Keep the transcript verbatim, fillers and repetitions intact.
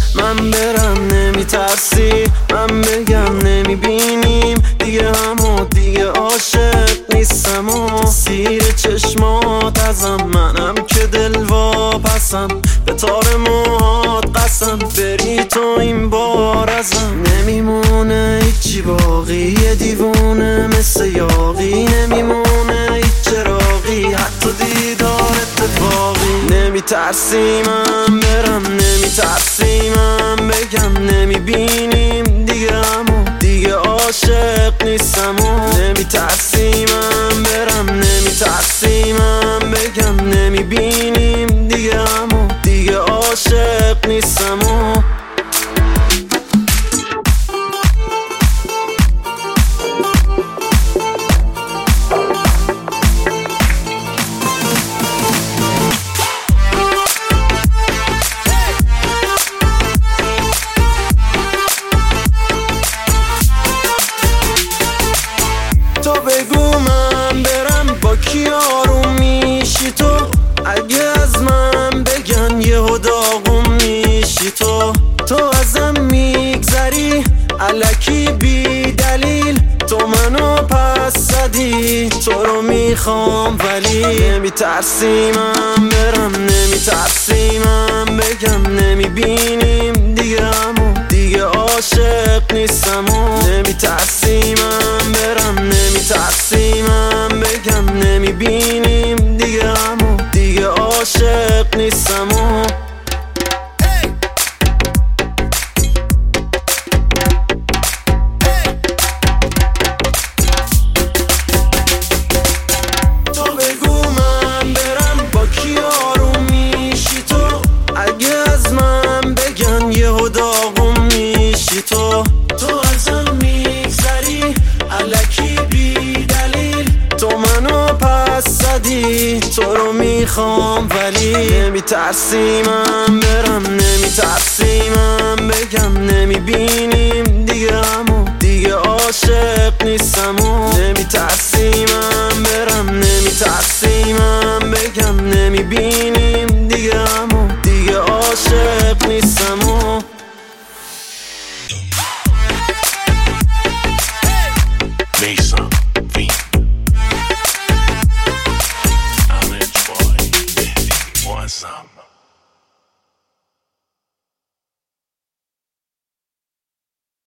من برم نمیترسی، من بگم نمیبینیم دیگه همو دیگه عاشق نیستم و سیر چشمات ازم، منم که دلواپسم به تار موهات قسم، بری تو این بار ازم نمیمونه هیچی باقی، یه دیوونه مثل یاقی نمیمونه هیچ چراغی، حتی دیدار اتفاقی. نمیترسی من برم نمیترسی، من بگم نمیبینیم دیگه همو دیگه عاشق نیستم و نمیترسی من برم نمیترسی، من بگم نمیبینیم دیگه همو دیگه عاشق نیستم و تو بگو من برم با کی آروم میشی تو، اگه از من بگن یهو داغون میشی تو، تو ازم میگذری الکی بی دلیل، تو منو پس زدی تو رو میخوام ولی نمیترسی من برم نمیترسی، من بگم نمیبینیم دیگه همو دیگه عاشق نیستم و نمیترسی من برم نمیترسی، من بگم نمیبینیم دیگه همو دیگه عاشق نیستم و تو بگو من برم با کی آروم میشی تو، اگه از من بگن یهو داغون میشی تو، تو ازم میگذری الکی بی دلیل، تو منو پس زدی تو رو میخوام ولی نمیترسی من برم نمیترسی، من بگم نمیبینیم دیگه همو دیگه عاشق نیستم و نمیترسی